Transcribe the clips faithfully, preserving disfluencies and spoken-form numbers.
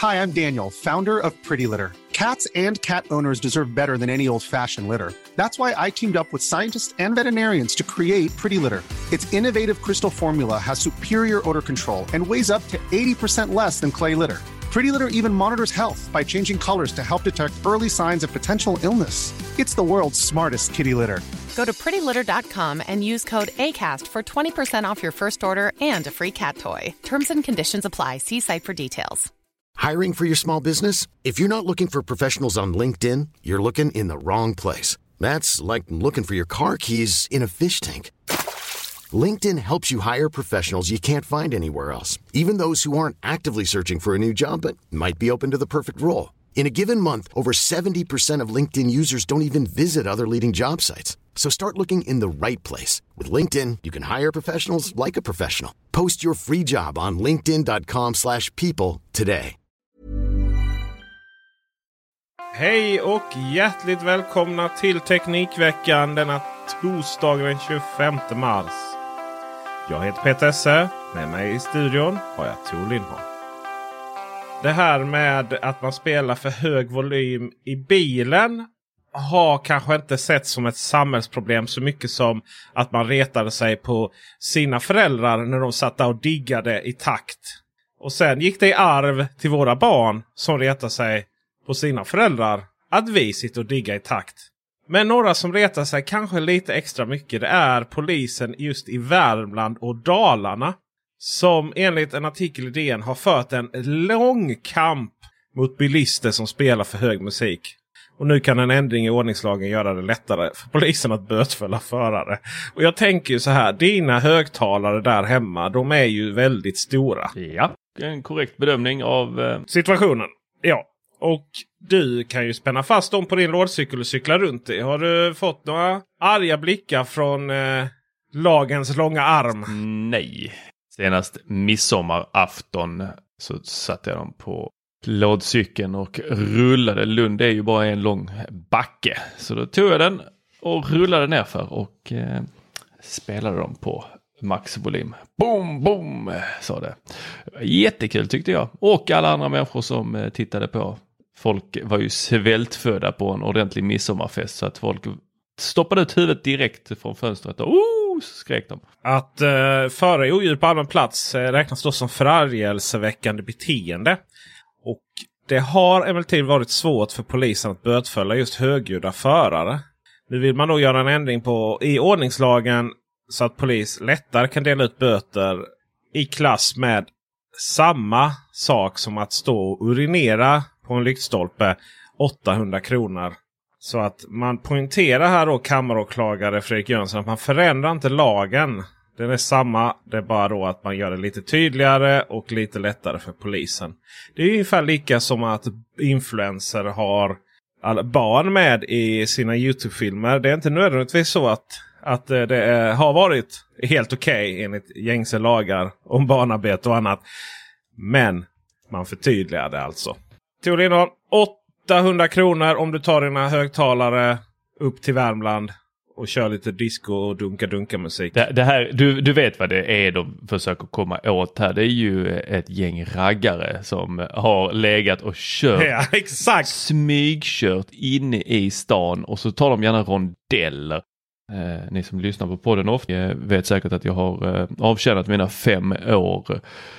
Hi, I'm Daniel, founder of Pretty Litter. Cats and cat owners deserve better than any old-fashioned litter. That's why I teamed up with scientists and veterinarians to create Pretty Litter. Its innovative crystal formula has superior odor control and weighs up to eighty percent less than clay litter. Pretty Litter even monitors health by changing colors to help detect early signs of potential illness. It's the world's smartest kitty litter. Go to pretty litter dot com and use code ACAST for twenty percent off your first order and a free cat toy. Terms and conditions apply. See site for details. Hiring for your small business? If you're not looking for professionals on LinkedIn, you're looking in the wrong place. That's like looking for your car keys in a fish tank. LinkedIn helps you hire professionals you can't find anywhere else, even those who aren't actively searching for a new job but might be open to the perfect role. In a given month, over seventy percent of LinkedIn users don't even visit other leading job sites. So start looking in the right place. With LinkedIn, you can hire professionals like a professional. Post your free job on linkedin dot com slash people today. Hej och hjärtligt välkomna till Teknikveckan denna torsdag den tjugofemte mars. Jag heter Peter Esse. Med mig i studion har jag Tor Lindholm. Det här med att man spelar för hög volym i bilen har kanske inte sett som ett samhällsproblem så mycket som att man retade sig på sina föräldrar när de satt där och diggade i takt. Och sen gick det i arv till våra barn som retar sig på sina föräldrar att vi sitter och diggar i takt. Men några som retar sig kanske lite extra mycket, det är polisen just i Värmland och Dalarna. Som enligt en artikel i D N har fört en lång kamp mot bilister som spelar för hög musik. Och nu kan en ändring i ordningslagen göra det lättare för polisen att bötfälla förare. Och jag tänker ju så här, dina högtalare där hemma, de är ju väldigt stora. Ja, en korrekt bedömning av eh... situationen. Ja. Och du kan ju spänna fast dem på din lådcykel och cykla runt i. Har du fått några arga blickar från eh, lagens långa arm? Nej. Senast midsommarafton så satte jag dem på lådcykeln och rullade. Lund är ju bara en lång backe. Så då tog jag den och rullade nerför och eh, spelade dem på maxvolym. Boom, boom, sa det. Jättekul tyckte jag. Och alla andra människor som eh, tittade på. Folk var ju svältfödda på en ordentlig midsommarfest så att folk stoppade ut huvudet direkt från fönstret och oh, skrek de. Att eh, föra i odjur på allmän plats eh, räknas då som förargelseväckande beteende. Och det har emellertid varit svårt för polisen att bötfälla just högljudda förare. Nu vill man då göra en ändring på i ordningslagen så att polis lättare kan dela ut böter i klass med samma sak som att stå och urinera på en lyktstolpe, åttahundra kronor. Så att man poängterar här då kammaråklagare Fredrik Jönsson att man förändrar inte lagen. Den är samma, det är bara då att man gör det lite tydligare och lite lättare för polisen. Det är ungefär lika som att influencer har alla barn med i sina YouTube-filmer. Det är inte nödvändigtvis så att, att det är, har varit helt okej okay enligt gängse lagar om barnarbete och annat. Men man förtydligar det alltså. Teorin har åttahundra kronor om du tar dina högtalare upp till Värmland och kör lite disco och dunka-dunka musik. Det, det här, du, du vet vad det är de försöker komma åt här. Det är ju ett gäng raggare som har legat och kört. Ja, exakt. Smygkört inne i stan och så tar de gärna rondeller. Eh, ni som lyssnar på podden ofta vet säkert att jag har eh, avtjänat mina fem år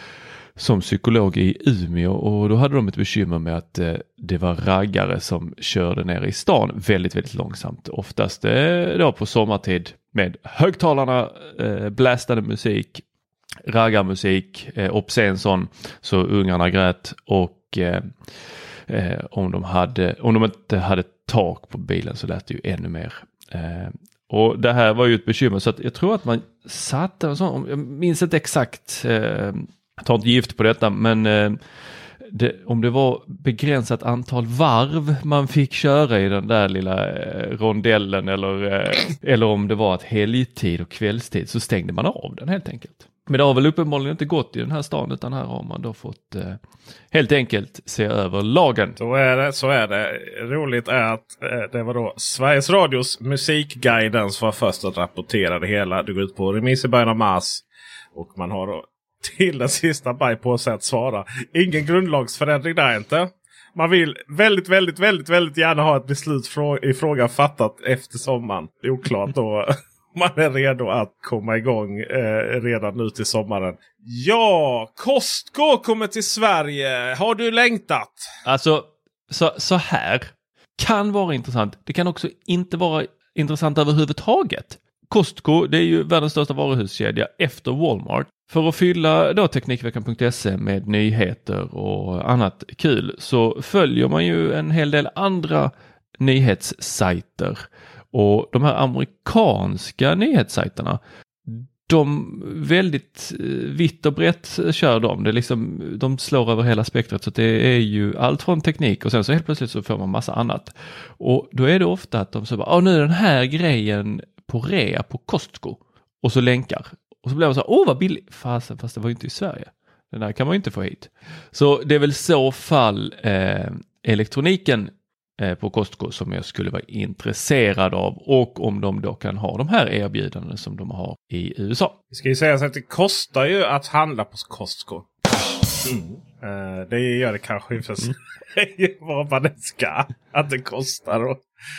som psykolog i Umeå och då hade de ett bekymmer med att eh, det var raggare som körde ner i stan väldigt, väldigt långsamt. Oftast eh, då på sommartid med högtalarna, eh, blästande musik, raggarmusik, eh, obscen sån, så ungarna grät och eh, eh, om, de hade, om de inte hade tak på bilen så lät det ju ännu mer. Eh, och det här var ju ett bekymmer så att jag tror att man satte och så, jag minns inte exakt eh, jag tar inte gift på detta, men eh, det, om det var begränsat antal varv man fick köra i den där lilla eh, rondellen eller, eh, eller om det var att helgtid och kvällstid så stängde man av den helt enkelt. Men det har väl uppenbarligen inte gått i den här stan utan här har man då fått eh, helt enkelt se över lagen. Så är det, så är det. Roligt är att eh, det var då Sveriges Radios musikguiden som var först att rapportera det hela. Det går ut på remiss i början av mars och man har då till den sista baj på sig att svara. Ingen grundlagsförändring där inte. Man vill väldigt, väldigt, väldigt, väldigt gärna ha ett beslut i frågan fattat efter sommaren. Det är oklart då. Man är redo att komma igång eh, redan nu till sommaren. Ja, Costco kommer till Sverige. Har du längtat? Alltså, så, så här kan vara intressant. Det kan också inte vara intressant överhuvudtaget. Costco, det är ju världens största varuhuskedja efter Walmart. För att fylla då Teknikveckan punkt se med nyheter och annat kul så följer man ju en hel del andra nyhetssajter. Och de här amerikanska nyhetssajterna, de väldigt vitt och brett kör de. Det är liksom, de slår över hela spektrat, så det är ju allt från teknik och sen så helt plötsligt så får man massa annat. Och då är det ofta att de så bara, åh nu är den här grejen på rea på Costco. Och så länkar. Och så blir man så, åh vad billigt. Fast, fast det var ju inte i Sverige. Den där kan man ju inte få hit. Så det är väl så fall eh, elektroniken på Costco som jag skulle vara intresserad av, och om de då kan ha de här erbjudanden som de har i U S A. Vi ska ju säga så att det kostar ju att handla på Costco. Mm. Uh, det gör det kanske för vad man ska. Att det kostar och,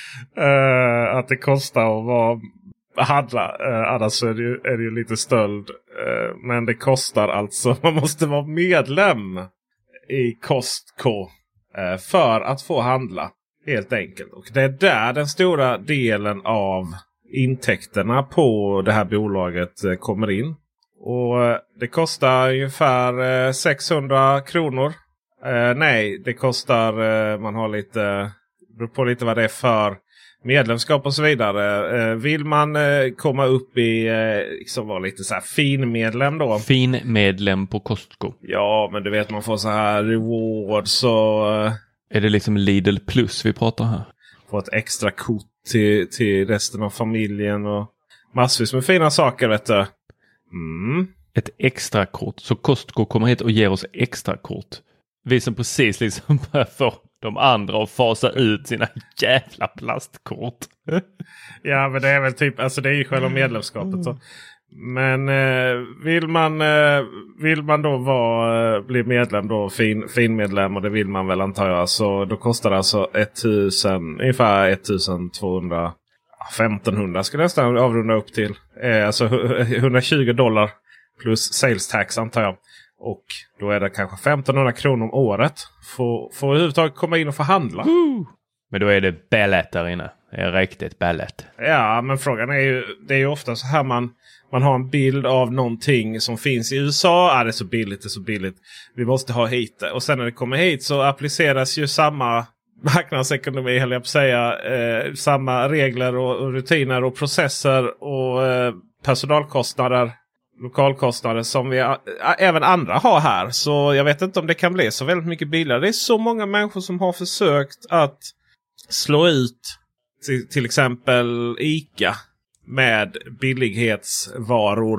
uh, att det kostar att vara handla. Uh, annars så är det, ju, är det ju lite stöld. Uh, men det kostar alltså. Man måste vara medlem i Costco uh, för att få handla. Helt enkelt. Och det är där den stora delen av intäkterna på det här bolaget kommer in. Och det kostar ungefär sexhundra kronor. Eh, nej, det kostar, eh, man har lite, beror på lite vad det är för medlemskap och så vidare. Eh, vill man eh, komma upp i, eh, liksom vara lite så här fin medlem då. Fin medlem på Costco. Ja, men du vet man får så här rewards och... Eh, Är det liksom Lidl Plus vi pratar här? Få ett extra kort till, till resten av familjen och massvis med fina saker, vet du. Mm. Ett extra kort. Så Costco kommer hit och ger oss extra kort. Vi som precis liksom börjar få de andra att fasa ut sina jävla plastkort. Ja, men det är väl typ, alltså det är ju själva medlemskapet så. Men eh, vill man eh, vill man då vara, bli medlem då, fin, fin medlem, och det vill man väl antar jag, så då kostar det alltså tusen, ungefär ettusentvåhundra, femtonhundra skulle jag nästan avrunda upp till. Eh, alltså etthundratjugo dollar plus sales tax antar jag. Och då är det kanske femtonhundra kronor om året för, för att överhuvudtaget komma in och förhandla. Uh! Men då är det ballet där inne. Det är riktigt ballet. Ja, men frågan är ju, det är ju ofta så här man, man har en bild av någonting som finns i U S A. Ah, det är så billigt, det är så billigt. Vi måste ha hit det. Och sen när det kommer hit så appliceras ju samma marknadsekonomi, höll jag på att säga. Eh, samma regler och, och rutiner och processer och eh, personalkostnader, lokalkostnader som vi ä, även andra har här. Så jag vet inte om det kan bli så väldigt mycket billigare. Det är så många människor som har försökt att slå ut till, till exempel ICA med billighetsvaror.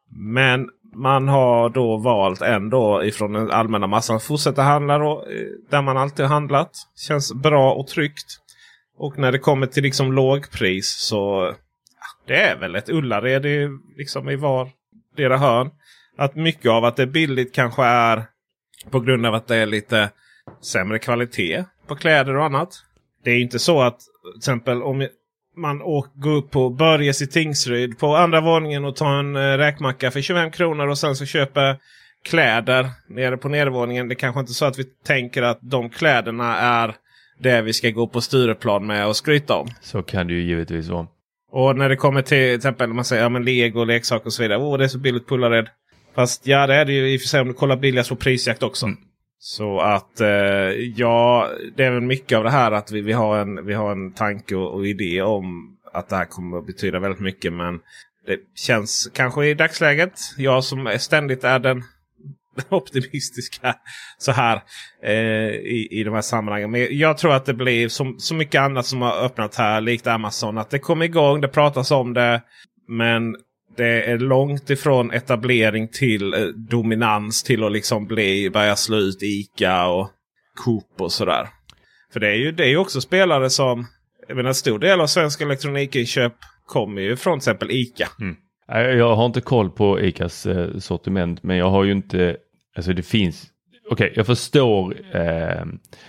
Men man har då valt ändå ifrån den allmänna massan att fortsätta handla då, där man alltid har handlat. Känns bra och tryggt. Och när det kommer till liksom lågpris så ja, det är väl ett Ullared i, liksom i var dera hörn. Att mycket av att det är billigt kanske är på grund av att det är lite sämre kvalitet på kläder och annat. Det är inte så att till exempel om man åker, går upp på Börjes i Tingsryd på andra våningen och tar en äh, räkmacka för tjugofem kronor och sen så köper kläder nere på nedervåningen. Det är kanske inte så att vi tänker att de kläderna är det vi ska gå på Stureplan med och skryta om. Så kan det ju givetvis vara. Och när det kommer till, till exempel man säger ja, men Lego, leksaker och så vidare. Åh, det är så billigt på Ullared. Fast ja, det är det ju i och för sig om du kollar billigast på prisjakt också. Mm. Så att eh, ja, det är väl mycket av det här att vi, vi, har, en, vi har en tanke och, och idé om att det här kommer att betyda väldigt mycket. Men det känns kanske i dagsläget, jag som ständigt är den optimistiska så här eh, i, i de här sammanhangen. Men jag tror att det blir som, så mycket annat som har öppnat här, likt Amazon, att det kommer igång, det pratas om det, men det är långt ifrån etablering till eh, dominans till att liksom bli, börja slå ut ICA och Coop och sådär. För det är ju det är ju också spelare som, jag menar, en stor del av svenska elektronikinköp kommer ju från till exempel ICA. Mm. Jag har inte koll på ICAs eh, sortiment, men jag har ju inte, alltså det finns, okej okay, jag förstår eh,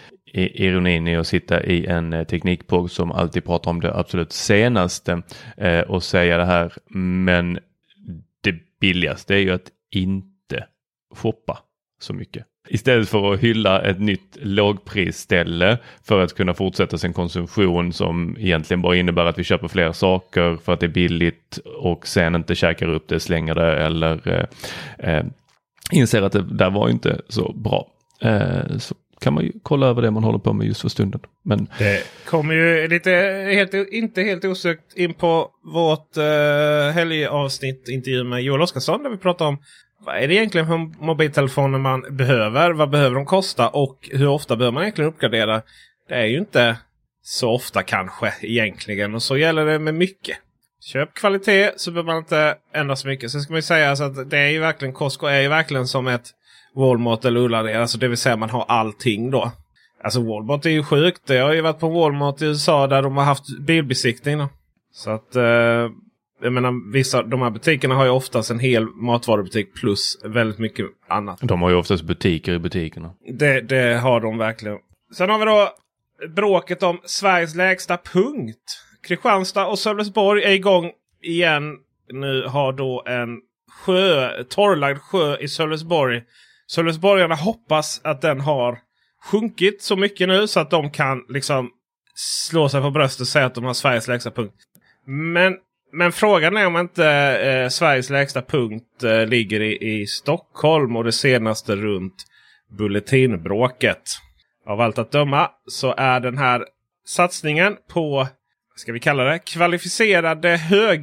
ironin i att sitta i en eh, teknikpodd som alltid pratar om det absolut senaste eh, och säga det här, men det billigaste är ju att inte shoppa så mycket. Istället för att hylla ett nytt lågprisställe för att kunna fortsätta sin konsumtion som egentligen bara innebär att vi köper fler saker för att det är billigt och sen inte käkar upp det, slänger det eller eh, eh, inser att det där var inte så bra. Eh, så kan man ju kolla över det man håller på med just för stunden. Men det kommer ju lite helt, inte helt osökt in på vårt eh, helgavsnitt intervju med Joel Oskarsson där vi pratar om vad är det egentligen för mobiltelefoner man behöver? Vad behöver de kosta? Och hur ofta behöver man egentligen uppgradera? Det är ju inte så ofta kanske egentligen. Och så gäller det med mycket. Köp kvalitet så behöver man inte ändra så mycket. Sen ska man ju säga alltså att det är ju verkligen, Costco är ju verkligen som ett Walmart eller Ullared. Alltså det vill säga man har allting då. Alltså Walmart är ju sjukt. Jag har ju varit på Walmart i U S A där de har haft bilbesiktning då. Så att... Eh, Jag menar, vissa, de här butikerna har ju oftast en hel matvarubutik plus väldigt mycket annat. De har ju oftast butiker i butikerna. Det, det har de verkligen. Sen har vi då bråket om Sveriges lägsta punkt. Kristianstad och Sölvesborg är igång igen. Nu har då en sjö, torrlagd sjö i Sölvesborg. Sölvesborgarna hoppas att den har sjunkit så mycket nu så att de kan liksom slå sig på bröstet och säga att de har Sveriges lägsta punkt. Men Men frågan är om inte eh, Sveriges lägsta punkt eh, ligger i, i Stockholm och det senaste runt bulletinbråket. Av allt att döma så är den här satsningen på, vad ska vi kalla det, kvalificerade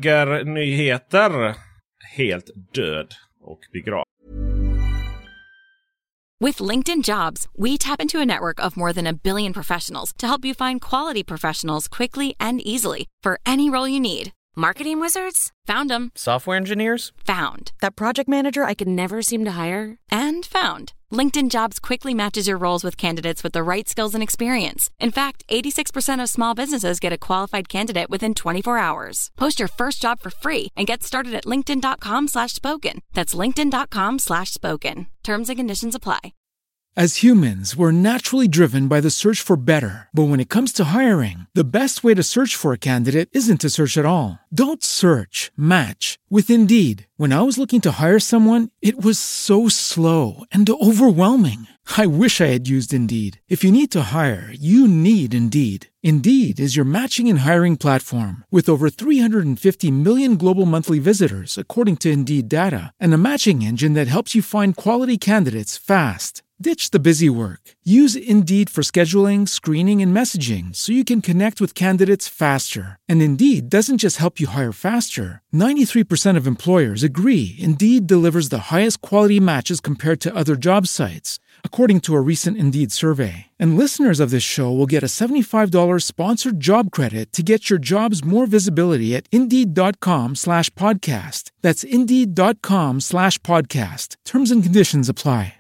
högernyheter helt död och begravd. With LinkedIn Jobs, we tap into a network of more than a billion professionals to help you find quality professionals quickly and easily for any role you need. Marketing wizards? Found them. Software engineers? Found. That project manager I could never seem to hire? And found. LinkedIn Jobs quickly matches your roles with candidates with the right skills and experience. In fact, eighty-six percent of small businesses get a qualified candidate within twenty-four hours. Post your first job for free and get started at linkedin.com slash spoken. That's linkedin.com slash spoken. Terms and conditions apply. As humans, we're naturally driven by the search for better. But when it comes to hiring, the best way to search for a candidate isn't to search at all. Don't search, match with Indeed. When I was looking to hire someone, it was so slow and overwhelming. I wish I had used Indeed. If you need to hire, you need Indeed. Indeed is your matching and hiring platform with over three hundred fifty million global monthly visitors, according to Indeed data, and a matching engine that helps you find quality candidates fast. Ditch the busy work. Use Indeed for scheduling, screening, and messaging so you can connect with candidates faster. And Indeed doesn't just help you hire faster. ninety-three percent of employers agree Indeed delivers the highest quality matches compared to other job sites, according to a recent Indeed survey. And listeners of this show will get a seventy-five dollars sponsored job credit to get your jobs more visibility at Indeed.com slash podcast. That's Indeed.com slash podcast. Terms and conditions apply.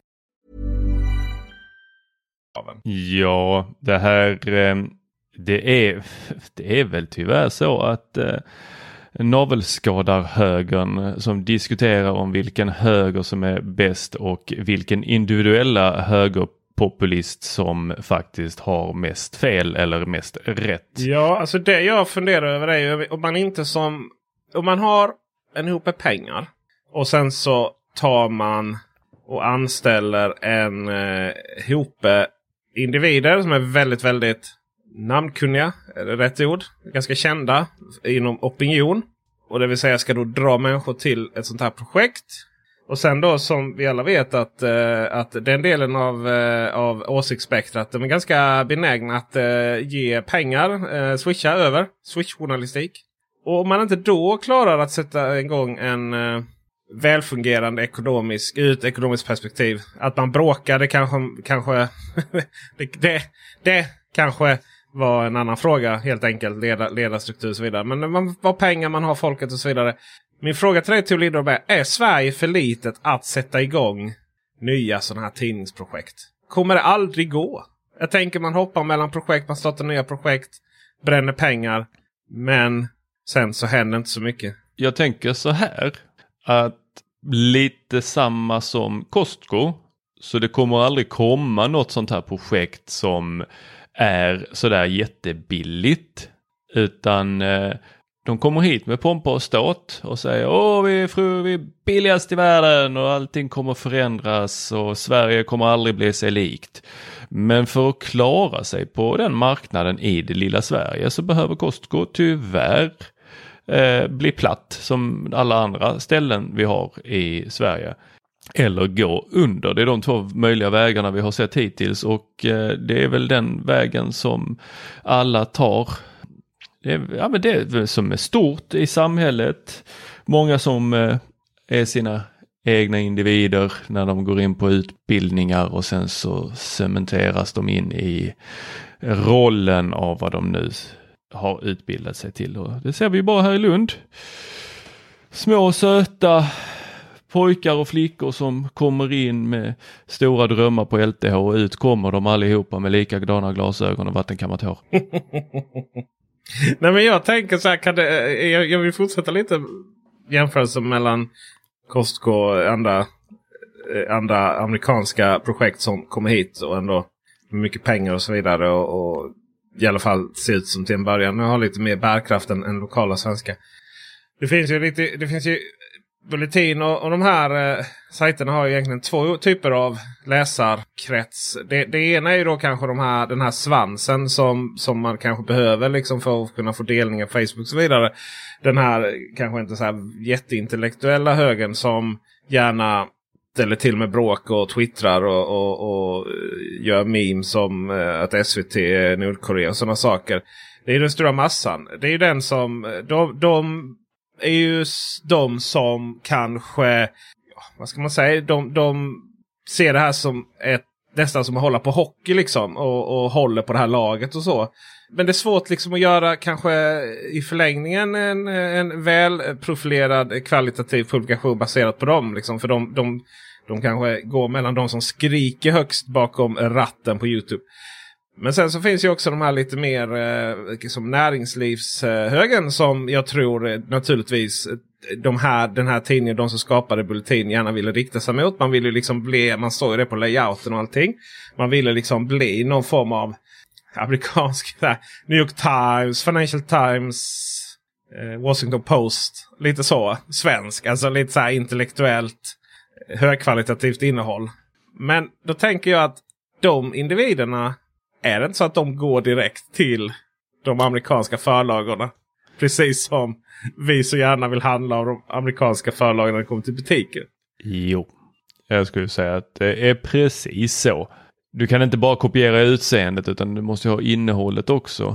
Ja, det här det är, det är väl tyvärr så att eh, navelskadar högern som diskuterar om vilken höger som är bäst och vilken individuella högerpopulist som faktiskt har mest fel eller mest rätt. Ja, alltså det jag funderar över är ju om man inte som, om man har en hope pengar och sen så tar man och anställer en eh, hope individer som är väldigt, väldigt namnkunniga, är det rätt ord? Ganska kända inom opinion. Och det vill säga ska då dra människor till ett sånt här projekt. Och sen då som vi alla vet att, eh, att den delen av, eh, av åsiktsspektrat de är ganska benägna att eh, ge pengar, eh, switcha över, switchjournalistik. Och om man inte då klarar att sätta igång en... Eh, välfungerande ekonomisk, ur ett ekonomiskt perspektiv. Att man bråkar, det kanske, kanske det, det, det kanske var en annan fråga, helt enkelt, leda, ledarstruktur och så vidare. Men man, vad pengar man har, folket och så vidare. Min fråga till dig, Theo Lindorff, är, är Sverige för litet att sätta igång nya sådana här tidningsprojekt? Kommer det aldrig gå? Jag tänker man hoppar mellan projekt, man startar nya projekt, bränner pengar, men sen så händer inte så mycket. jag tänker så här att lite samma som Costco, så det kommer aldrig komma något sånt här projekt som är sådär jättebilligt, utan eh, de kommer hit med pompa och ståt och säger åh vi är, fru, vi är billigast i världen och allting kommer förändras och Sverige kommer aldrig bli sig likt. Men för att klara sig på den marknaden i det lilla Sverige så behöver Costco tyvärr eh, bli platt som alla andra ställen vi har i Sverige. Eller gå under. Det är de två möjliga vägarna vi har sett hittills och eh, det är väl den vägen som alla tar. Det är, ja, men det är som är stort i samhället. Många som eh, är sina egna individer när de går in på utbildningar och sen så cementeras de in i rollen av vad de nu har utbildat sig till. Och det ser vi ju bara här i Lund. Små söta pojkar och flickor som kommer in med stora drömmar på L T H och ut kommer de allihopa med likadana glasögon och vattenkammat hår. Nej, men jag tänker så här, kan det, jag, jag vill fortsätta lite jämförelse mellan Costco och andra, andra amerikanska projekt som kommer hit och ändå med mycket pengar och så vidare och, och i alla fall ser ut som till en början nu har lite mer bärkraft än, än lokala svenska. Det finns ju lite, det finns ju Bulletin och, och de här eh, sajterna har ju egentligen två typer av läsarkrets. Det, det ena är ju då kanske de här, den här svansen som, som man kanske behöver liksom för att kunna få delningar på Facebook och så vidare. Den här kanske inte så här jätteintellektuella högen som gärna ställer till med bråk och twittrar och, och, och gör memes som eh, att S V T är Nordkorea och sådana saker. Det är ju den stora massan. Det är ju den som de... de är ju de som kanske, ja, vad ska man säga, de, de ser det här som ett, nästan som att hålla på hockey liksom och, och håller på det här laget och så. Men det är svårt liksom att göra kanske i förlängningen en, en väl profilerad kvalitativ publikation baserat på dem liksom, för de, de, de kanske går mellan de som skriker högst bakom ratten på YouTube. Men sen så finns ju också de här lite mer eh, som näringslivshögen eh, som jag tror eh, naturligtvis de här, den här tidningen, de som skapade Bulletin gärna ville rikta sig mot. Man ville liksom bli, man såg ju det på layouten och allting. Man ville liksom bli någon form av amerikansk där, New York Times, Financial Times, eh, Washington Post. Lite så, svensk, alltså lite så här intellektuellt högkvalitativt innehåll. Men då tänker jag att de individerna, är det inte så att de går direkt till de amerikanska förlagorna? Precis som vi så gärna vill handla av de amerikanska förlagen när det kommer till butiker. Jo, jag skulle säga att det är precis så. Du kan inte bara kopiera utseendet utan du måste ha innehållet också.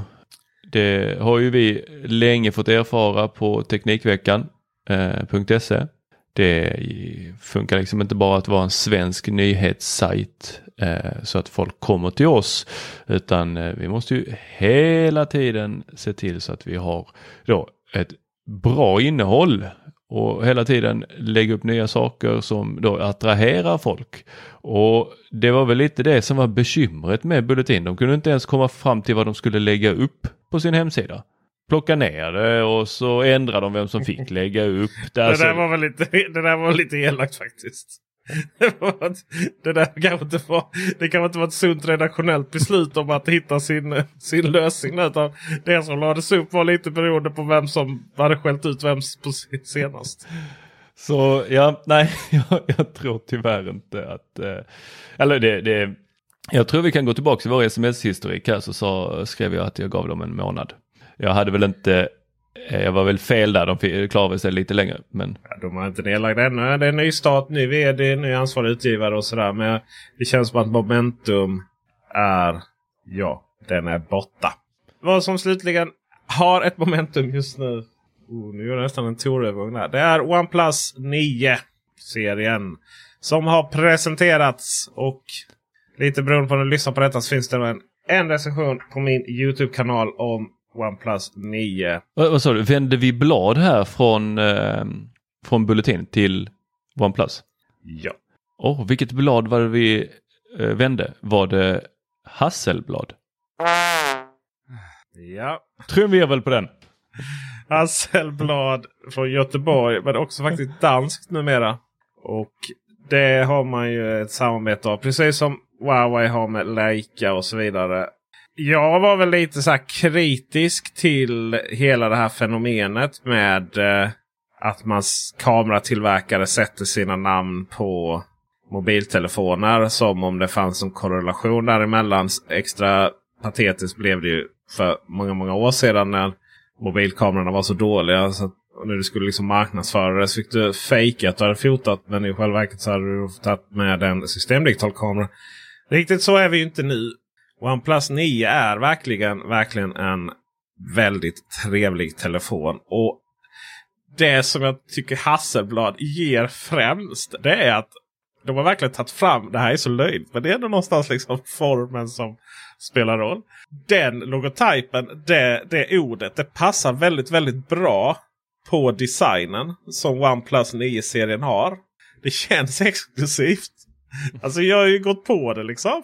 Det har ju vi länge fått erfara på Teknikveckan punkt se. Det funkar liksom inte bara att vara en svensk nyhetssajt eh, så att folk kommer till oss, utan eh, vi måste ju hela tiden se till så att vi har då ett bra innehåll och hela tiden lägga upp nya saker som då attraherar folk. Och det var väl lite det som var bekymret med Bulletin. De kunde inte ens komma fram till vad de skulle lägga upp på sin hemsida. Plocka ner det och så ändrar de vem som fick lägga upp det. Det alltså... där var väl lite, det där var lite elakt faktiskt. Det, var, det där kan inte vara, det kan inte vara ett sunt redaktionellt beslut om att hitta sin, sin lösning. Utan det som lades upp var lite beroende på vem som hade skällt ut vem på senast. Så ja, nej, jag, jag tror tyvärr inte att... Eh, eller det, det... Jag tror vi kan gå tillbaka till vår sms-historik här, så sa, skrev jag att jag gav dem en månad. Jag hade väl inte, jag var väl fel där, de klarade sig lite längre. Men... Ja, de har inte nedlagt ännu, det är en ny start, ny vd, ny ansvarig utgivare och sådär. Men det känns som att momentum är, ja, den är borta. Vad som slutligen har ett momentum just nu, oh, nu är det nästan en torövergång där. Det är OnePlus nio-serien som har presenterats, och lite beroende på när du lyssnar på detta så finns det en, en recension på min YouTube-kanal om OnePlus nio. Vad, vad sa du? Vände vi blad här från, eh, från Bulletin till OnePlus? Ja. Åh, oh, vilket blad var det vi eh, vände? Var det Hasselblad? Ja. Tror vi väl på den? Hasselblad från Göteborg, men också faktiskt danskt numera. Och det har man ju ett samarbete av, precis som Huawei har med Leica och så vidare. Jag var väl lite så här kritisk till hela det här fenomenet med eh, att man kameratillverkare sätter sina namn på mobiltelefoner som om det fanns en korrelation däremellan. Extra patetiskt blev det ju för många, många år sedan när mobilkamerorna var så dåliga. Så när du skulle liksom marknadsföra det så fick du fejka att du hade fotat, men i själva verket så hade du tagit med en systemdigital kamera. Riktigt så är vi ju inte nu. OnePlus nio är verkligen, verkligen en väldigt trevlig telefon. Och det som jag tycker Hasselblad ger främst, det är att de har verkligen tagit fram, det här är så löjligt, men det är ändå någonstans liksom formen som spelar roll. Den logotypen, det, det ordet, det passar väldigt, väldigt bra på designen som OnePlus nio-serien har. Det känns exklusivt. Alltså jag har ju gått på det liksom.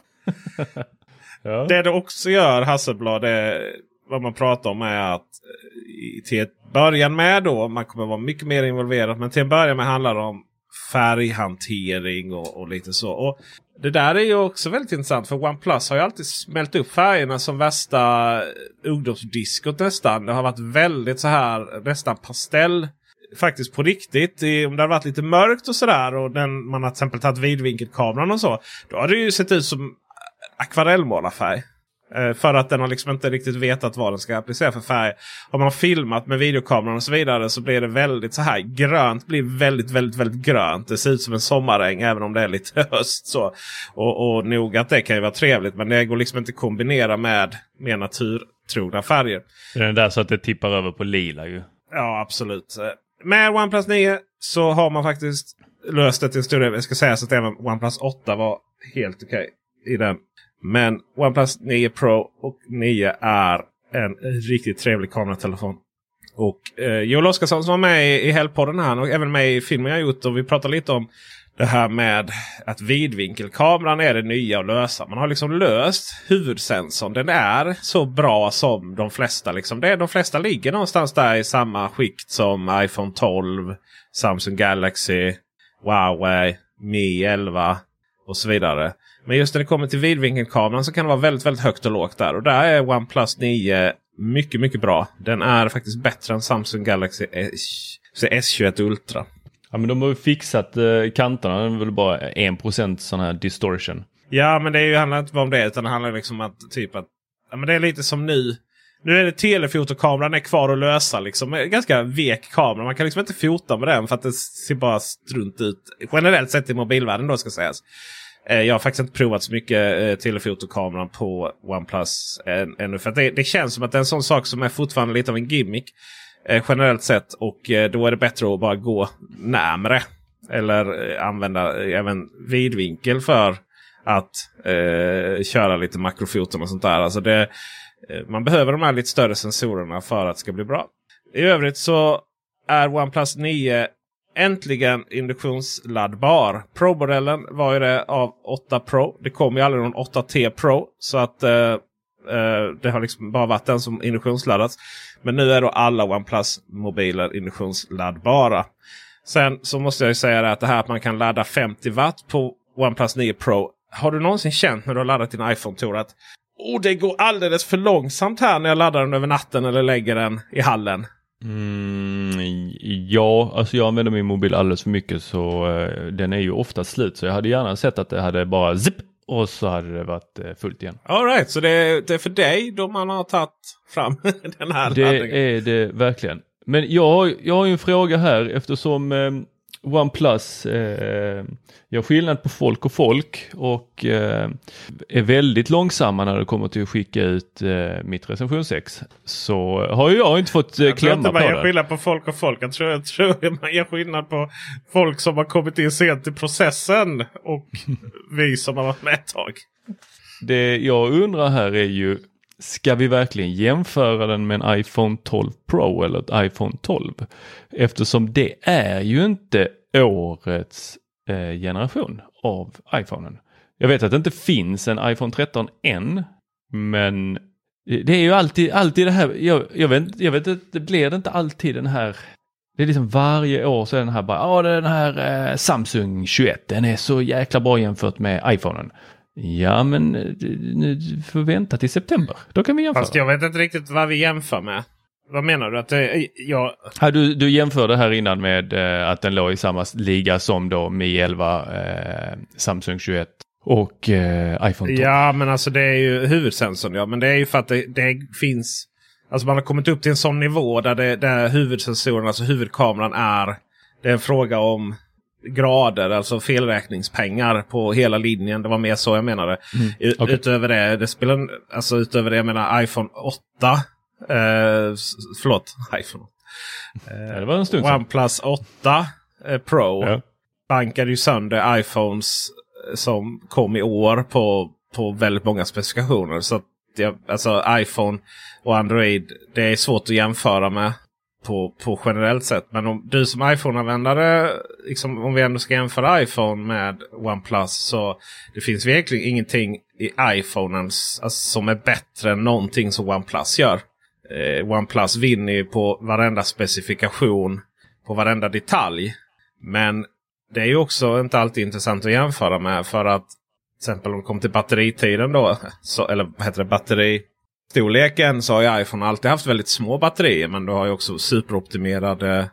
Ja. Det det också gör, Hasselblad, det, vad man pratar om är att till ett början med då, man kommer vara mycket mer involverad, men till en början med handlar det om färghantering och, och lite så. Och det där är ju också väldigt intressant, för OnePlus har ju alltid smält upp färgerna som värsta ungdomsdiskot nästan. Det har varit väldigt så här nästan pastell faktiskt på riktigt. I, om det har varit lite mörkt och sådär och den, man har till exempel tagit vidvinkelkameran och så, då har det ju sett ut som akvarellmålarfärg. Eh, för att den har liksom inte riktigt vetat vad den ska applicera för färg. Har man filmat med videokameran och så vidare så blir det väldigt så här grönt. Blir väldigt, väldigt, väldigt grönt. Det ser ut som en sommaräng även om det är lite höst så. Och, och nog att det kan ju vara trevligt, men det går liksom inte kombinera med mer naturtrogna färger. Det är där så att det tippar över på lila ju. Ja, absolut. Med OnePlus nio så har man faktiskt löst det till en större. Jag ska säga så att även OnePlus åtta var helt okej i den. Men OnePlus nio Pro och nio är en riktigt trevlig kameratelefon. Och eh, Joel Oscarsson som var med i, i Helgpodden här och även med i filmen jag gjort, och vi pratar lite om det här med att vidvinkelkameran är det nya att lösa. Man har liksom löst huvudsensorn. Den är så bra som de flesta. Liksom. Det är, de flesta ligger någonstans där i samma skikt som iPhone tolv, Samsung Galaxy, Huawei, Mi elva och så vidare. Men just när det kommer till vidvinkelkameran så kan det vara väldigt, väldigt högt och lågt där. Och där är OnePlus nio mycket, mycket bra. Den är faktiskt bättre än Samsung Galaxy S tjugoett Ultra. Ja, men de har ju fixat eh, kanterna. Det är väl bara en procent sån här distortion. Ja, men det är ju, handlar inte bara om det, utan det handlar liksom om att typ att ja, men det är lite som nu. Nu är det telefotokameran är kvar att lösa liksom. Ganska vek kamera. Man kan liksom inte fota med den för att det ser bara strunt ut. Generellt sett i mobilvärlden då ska sägas. Jag har faktiskt inte provat så mycket eh, telefotokameran på OnePlus än, ännu. För att det, det känns som att det är en sån sak som är fortfarande lite av en gimmick. Eh, generellt sett. Och eh, då är det bättre att bara gå närmare. Eller eh, använda eh, även vidvinkel för att eh, köra lite makrofoton och sånt där. Alltså det, eh, man behöver de här lite större sensorerna för att det ska bli bra. I övrigt så är OnePlus nio äntligen induktionsladdbar. Pro-modellen var ju det av åtta Pro. Det kom ju aldrig någon åtta T Pro. Så att eh, eh, det har liksom bara varit den som induktionsladdats. Men nu är då alla OnePlus-mobiler induktionsladdbara. Sen så måste jag ju säga det att det här att man kan ladda femtio watt på OnePlus nio Pro. Har du någonsin känt när du har laddat din iPhone, Tor, att oh, det går alldeles för långsamt här när jag laddar den över natten eller lägger den i hallen? Mm, ja, alltså jag använder min mobil alldeles för mycket så uh, den är ju ofta slut. Så jag hade gärna sett att det hade bara zip och så hade det varit uh, fullt igen. All right, så det är, det är för dig då man har tagit fram den här det laddningen. Det är det verkligen. Men jag har, jag har ju en fråga här eftersom eh, OnePlus eh, gör skillnad på folk och folk och eh, är väldigt långsamma när det kommer till att skicka ut eh, mitt recensionsex. Så har ju jag inte fått eh, jag klämma tror inte på det. man gör skillnad på folk och folk. Jag tror, jag tror man gör skillnad på folk som har kommit in sent i processen och vi som har varit med ett tag. Det jag undrar här är ju, ska vi verkligen jämföra den med en iPhone tolv Pro eller ett iPhone tolv? Eftersom det är ju inte årets eh, generation av iPhonen. Jag vet att det inte finns en iPhone tretton än, men Det är ju alltid, alltid det här, jag, jag vet, jag vet att det blir inte alltid den här, det är liksom varje år så är den här bara, ja den här eh, Samsung tjugoett, den är så jäkla bra jämfört med iPhonen. Ja men nu får vi vänta till september, då kan vi jämföra. Fast jag vet inte riktigt vad vi jämför med. Vad menar du? Att det, jag... ja, du, du jämförde här innan med eh, att den låg i samma liga som då Mi elva, eh, Samsung tjugoett och eh, iPhone tolv. Ja men alltså det är ju huvudsensorn, ja. Men det är ju för att det, det finns... Alltså man har kommit upp till en sån nivå där, det, där huvudsensorn, alltså huvudkameran är... Det är en fråga om grader, alltså felräkningspengar på hela linjen. Det var mer så jag menade. Mm, Ut, okay. Utöver det, det spelar... Alltså utöver det, jag menar iPhone åtta... Uh, förlåt, iPhone. Uh, ja, det var en stund OnePlus åtta uh, Pro ja. bankade ju sönder iPhones som kom i år på, på väldigt många specifikationer. Så att jag, alltså iPhone och Android, det är svårt att jämföra med på, på generellt sätt. Men om du som iPhone-användare, liksom, om vi ändå ska jämföra iPhone med OnePlus, så det finns verkligen ingenting i iPhonens alltså, som är bättre än någonting som OnePlus gör. Eh, OnePlus vinner ju på varenda specifikation, på varenda detalj. Men det är ju också inte alltid intressant att jämföra med, för att till exempel om det kommer till batteritiden då, så, eller vad heter det, batteristorleken, så har ju iPhone alltid haft väldigt små batterier, men du har ju också superoptimerade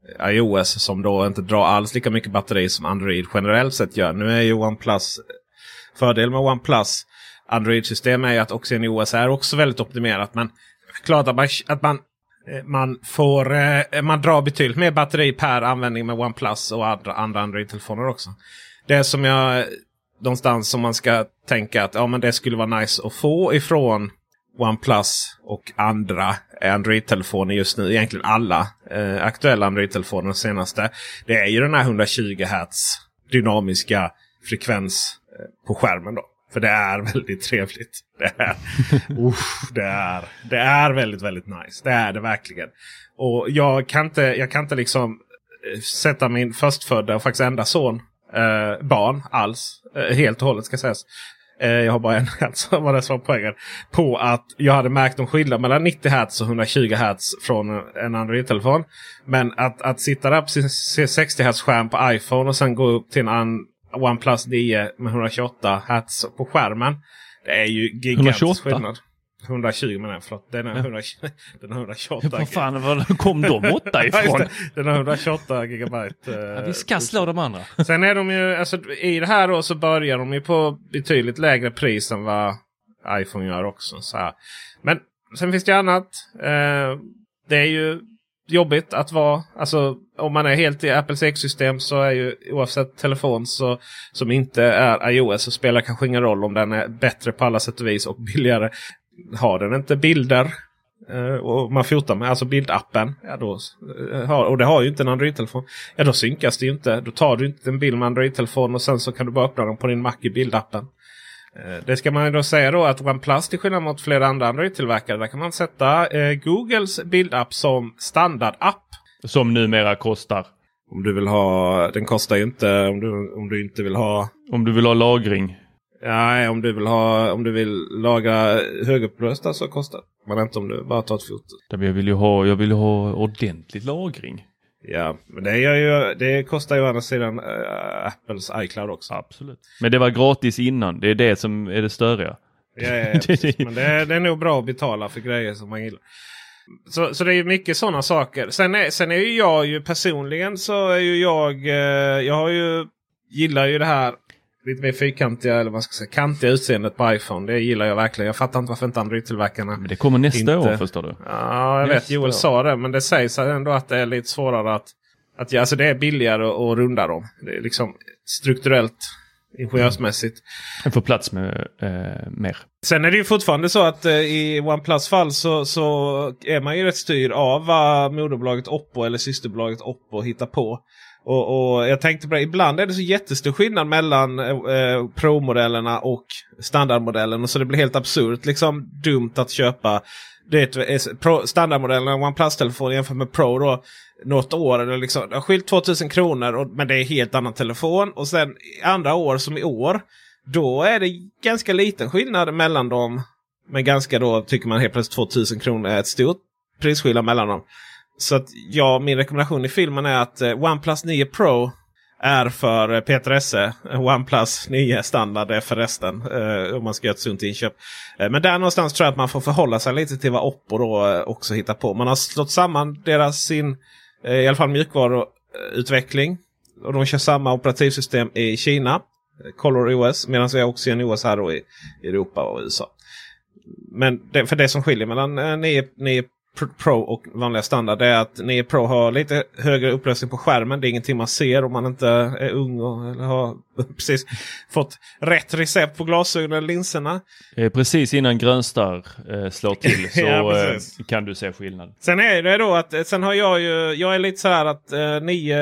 iOS som då inte drar alls lika mycket batteri som Android generellt sett gör. Nu är ju OnePlus, fördel med OnePlus Android-system är ju att också O S är också väldigt optimerat, men klart att man, att man, man får man drar betydligt mer batteri per användning med OnePlus och andra, andra Android-telefoner också. Det som jag någonstans som man ska tänka att ja, men det skulle vara nice att få ifrån OnePlus och andra Android-telefoner just nu, egentligen alla eh, aktuella Android-telefoner senaste, det är ju den här hundratjugo hertz dynamiska frekvens eh, på skärmen då. För det är väldigt trevligt. Det är, uff, det är, det är väldigt, väldigt nice. Det är det verkligen. Och jag kan inte, jag kan inte liksom sätta min förstfödda och faktiskt enda son, eh, barn alls, eh, helt och hållet ska sägas. Eh, jag har bara en hertz, var det som poängen, på att jag hade märkt en skillnad mellan nittio hertz och hundratjugo hertz från en Android-telefon. Men att, att sitta där på sin sextio hertz skärm på iPhone och sen gå upp till en an OnePlus nio med hundratjugoåtta hertz på skärmen. Det är ju gigantisk skillnad. hundratjugo menar jag, förlåt. Den är, ja. hundratjugo, den är hundratjugoåtta. Vad fan, var kom de åtta ifrån? Den är hundratjugoåtta gigabyte. Ja, vi ska slå de andra. Sen är de ju, alltså i det här då så börjar de ju på betydligt lägre pris än vad iPhone gör också. Så här. Men sen finns det annat. Eh, det är ju jobbigt att vara, alltså om man är helt i Apples ekosystem så är ju oavsett telefon så, som inte är iOS så spelar kanske ingen roll om den är bättre på alla sätt och vis och billigare. Har den inte bilder eh, och man fotar med, alltså bildappen, ja då, eh, och det har ju inte en Android-telefon, ja då synkas det ju inte. Då tar du inte en bild med Android-telefon och sen så kan du bara öppna den på din Mac i bildappen. Det ska man då säga då att OnePlus till skillnad mot flera andra Android-tillverkare, där kan man sätta eh, Googles bildapp som standardapp. Som numera kostar. Om du vill ha, den kostar ju inte om du, om du inte vill ha. Om du vill ha lagring. Ja, om du vill ha, om du vill lagra högupplösta så kostar det. Men inte om du bara tar ett foto. Jag vill ju ha, jag vill ha ordentligt lagring. Ja, men det, är ju, det kostar ju å andra sidan äh, Apples iCloud också. Absolut. Men det var gratis innan. Det är det som är det störiga. Ja, ja, ja precis. Men det är, det är nog bra att betala för grejer som man gillar. Så, så det är ju mycket sådana saker. Sen är, sen är ju jag ju personligen så är ju jag... Eh, jag har ju, gillar ju det här lite mer fyrkantiga, eller vad man ska säga, kantiga utseendet på iPhone. Det gillar jag verkligen. Jag fattar inte varför inte Android-tillverkarna... Men det kommer nästa inte... år, förstår du. Ja, jag nästa vet. Joel år. Sa det. Men det sägs ändå att det är lite svårare att... att ja, alltså det är billigare att runda dem. Det är liksom strukturellt, ingenjörsmässigt. Jag får plats med eh, mer. Sen är det ju fortfarande så att eh, i OnePlus fall så, så är man ju rätt styrd av vad moderbolaget Oppo eller systerbolaget Oppo hittar på. Och, och jag tänkte på det, ibland är det så jättestor skillnad mellan eh, Pro-modellerna och standardmodellen. Och så det blir helt absurt, liksom dumt att köpa det är standardmodellen av OnePlus-telefon jämfört med Pro då. Något år eller liksom, det har skilt tvåtusen kronor och, men det är helt annan telefon. Och sen andra år som i år, då är det ganska liten skillnad mellan dem. Men ganska då tycker man helt plötsligt tvåtusen kronor är ett stort prisskillnad mellan dem. Så att ja, min rekommendation i filmen är att eh, OnePlus nio Pro är för eh, Peter Esse. OnePlus nio standard är för resten. Eh, om man ska göra ett sunt inköp. Eh, men där någonstans tror jag att man får förhålla sig lite till vad Oppo då eh, också hittar på. Man har slått samman deras sin eh, i alla fall mjukvaruutveckling. Och de kör samma operativsystem i Kina. Color O S. Medan vi har också en O S här då i Europa och U S A. Men det, för det som skiljer mellan eh, nio Pro och vanliga standard är att nio Pro har lite högre upplösning på skärmen. Det är ingenting man ser om man inte är ung och eller har precis fått rätt recept på glasögonen eller linserna. Precis innan Grönstar eh, slår till så ja, eh, kan du se skillnad. Sen är det då att sen har jag ju jag är lite så här att eh,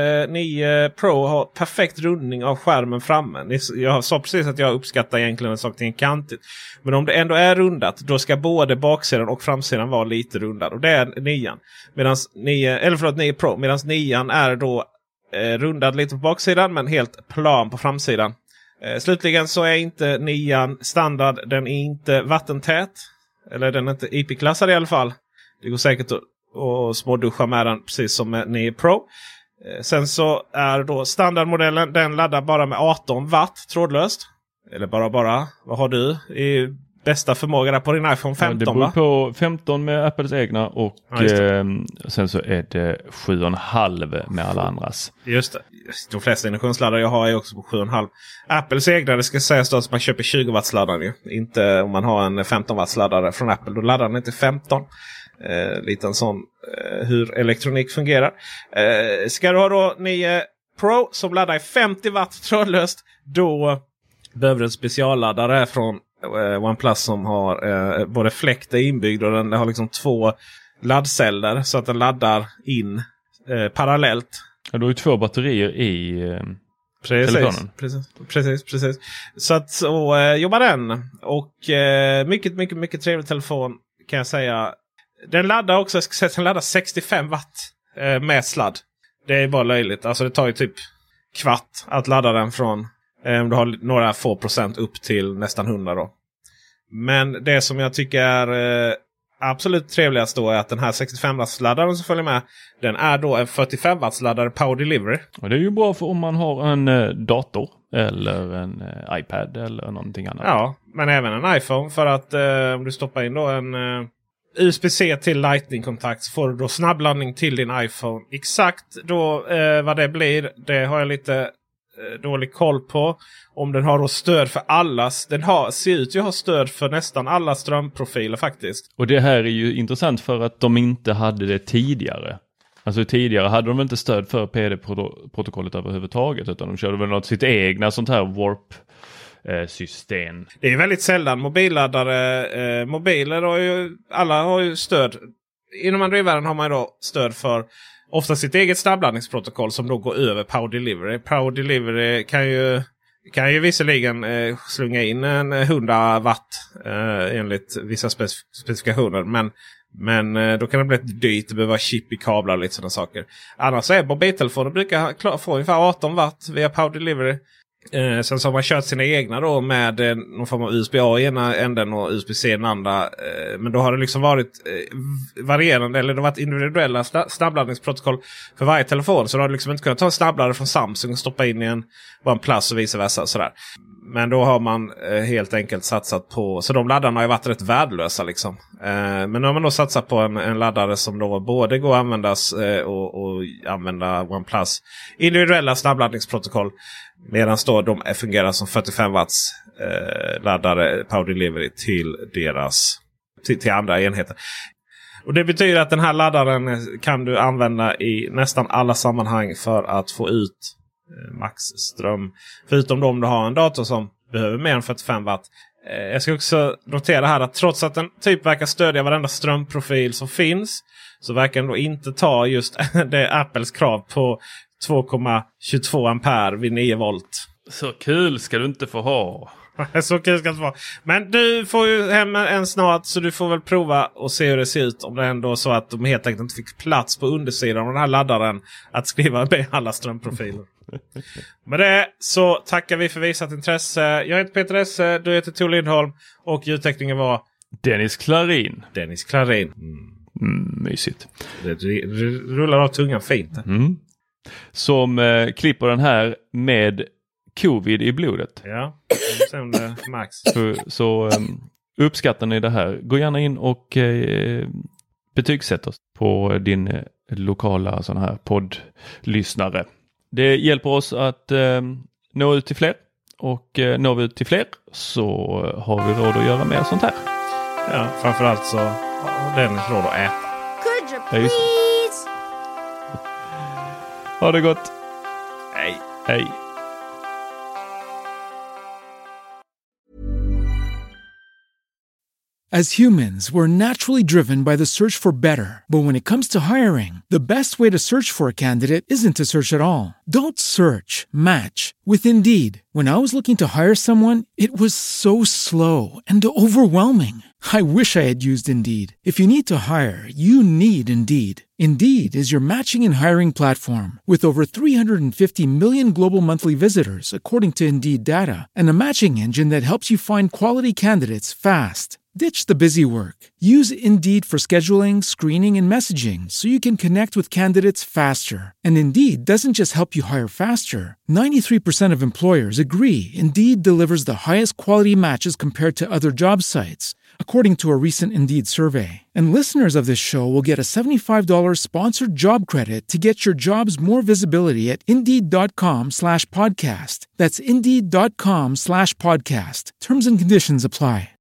nio Pro har perfekt rundning av skärmen framme. Jag sa precis att jag uppskattar egentligen en sak till en kantigt. Men om det ändå är rundat, då ska både baksidan och framsidan vara lite rundad. Och det är nian. Medans nio, eller förlåt, nio Pro. Medan nian är då eh, rundad lite på baksidan men helt plan på framsidan. Eh, slutligen så är inte nian standard. Den är inte vattentät. Eller den är inte I P-klassad i alla fall. Det går säkert att, att småduscha med den precis som med nio Pro. Eh, sen så är då standardmodellen, den laddar bara med arton watt trådlöst. Eller bara bara, vad har du i bästa förmåga där på din iPhone femton? Ja, det beror på femton med Apples egna och ja, eh, sen så är det sju komma fem med alla andras. Just det. De flesta induktionsladdare jag har är också på sju komma fem. Apples egna, det ska sägas då att man köper tjugo watts laddare. Inte om man har en femton watts laddare från Apple. Då laddar den inte femton. Eh, lite en sån eh, hur elektronik fungerar. Eh, ska du ha då nio Pro som laddar i femtio watt trådlöst, då behöver du en specialladdare från uh, OnePlus som har uh, både fläkt inbyggd och den har liksom två laddceller så att den laddar in uh, parallellt. Ja, du har ju två batterier i uh, precis, telefonen. Precis, precis, precis. Så att så uh, jobbar den. Och uh, mycket, mycket, mycket trevlig telefon kan jag säga. Den laddar också, jag ska säga att den laddar sextiofem watt uh, med sladd. Det är bara löjligt. Alltså det tar ju typ kvart att ladda den från om du har några få procent upp till nästan hundra då. Men det som jag tycker är eh, absolut trevligast då är att den här sextiofem watts laddaren som följer med, den är då en fyrtiofem watts laddare Power Delivery. Och det är ju bra för om man har en eh, dator eller en eh, iPad eller någonting annat. Ja, men även en iPhone för att eh, om du stoppar in då en eh, U S B-C till Lightning-kontakt så får du då snabbladdning till din iPhone. Exakt då eh, vad det blir, det har jag lite dålig koll på. Om den har då stöd för allas. Den har, ser ut att ha stöd för nästan alla strömprofiler faktiskt. Och det här är ju intressant för att de inte hade det tidigare. Alltså tidigare hade de inte stöd för P D-protokollet överhuvudtaget, utan de körde väl något sitt egna sånt här warp-system. Det är väldigt sällan mobilladdare. Eh, mobiler har ju, alla har ju stöd. Inom Android-världen har man ju då stöd för ofta sitt eget snabbladdningsprotokoll som då går över Power Delivery. Power Delivery kan ju, kan ju visserligen eh, slunga in en hundra watt eh, enligt vissa spec- specifikationer. Men, men eh, då kan det bli ett dyrt. Det behöver chip i kablar och lite sådana saker. Annars är mobiltelefoner brukar klar, få ungefär arton watt via Power Delivery. Eh, sen så har man kört sina egna då med eh, någon form av U S B A i ena änden och U S B C i den andra. Eh, men då har det liksom varit eh, varierande, eller det har varit individuella sta- snabbladdningsprotokoll för varje telefon. Så då har du liksom inte kunnat ta en snabbladdare från Samsung och stoppa in i en OnePlus och vice versa. Sådär. Men då har man eh, helt enkelt satsat på, så de laddarna har ju varit rätt värdelösa liksom. Eh, men nu har man då satsat på en, en laddare som då både går att användas eh, och, och använda OnePlus individuella snabbladdningsprotokoll. Medan då de fungerar som fyrtiofem watts eh, laddare Power Delivery till deras till, till andra enheter. Och det betyder att den här laddaren kan du använda i nästan alla sammanhang för att få ut eh, maxström. Förutom då om du har en dator som behöver mer än fyrtiofem watt. Eh, jag ska också notera här att trots att den typ verkar stödja varenda strömprofil som finns, så verkar den då inte ta just det Apples krav på två komma tjugotvå ampere vid nio volt. Så kul ska du inte få ha. Så kul ska det vara. Men du får ju hem en snart, så du får väl prova och se hur det ser ut. Om det ändå är så att de helt enkelt inte fick plats på undersidan av den här laddaren att skriva med alla strömprofiler. Med det så tackar vi för visat intresse. Jag heter Peter Esse, du heter Tor Lindholm och ljudteckningen var Dennis Klarin. Dennis Klarin. Mm. Mm, mysigt. Det, det, det rullar av tungan fint. Mm. Som eh, klipper den här med covid i blodet. Ja, sen det Max. Så, så um, uppskattar ni det här, gå gärna in och eh, betygsätt oss på din eh, lokala sån här poddlyssnare. Det hjälper oss att eh, nå ut till fler, och eh, når vi ut till fler så har vi råd att göra mer sånt här. Ja, framförallt så har Dennis råd att äta. Could you Ja, just det. please? Ha det gott. Hej. Hej. As humans, we're naturally driven by the search for better. But when it comes to hiring, the best way to search for a candidate isn't to search at all. Don't search, match with Indeed. When I was looking to hire someone, it was so slow and overwhelming. I wish I had used Indeed. If you need to hire, you need Indeed. Indeed is your matching and hiring platform with over three hundred fifty million global monthly visitors, according to Indeed data, and a matching engine that helps you find quality candidates fast. Ditch the busy work. Use Indeed for scheduling, screening, and messaging so you can connect with candidates faster. And Indeed doesn't just help you hire faster. ninety-three percent of employers agree Indeed delivers the highest quality matches compared to other job sites, according to a recent Indeed survey. And listeners of this show will get a seventy-five dollars sponsored job credit to get your jobs more visibility at Indeed.com slash podcast. That's Indeed.com slash podcast. Terms and conditions apply.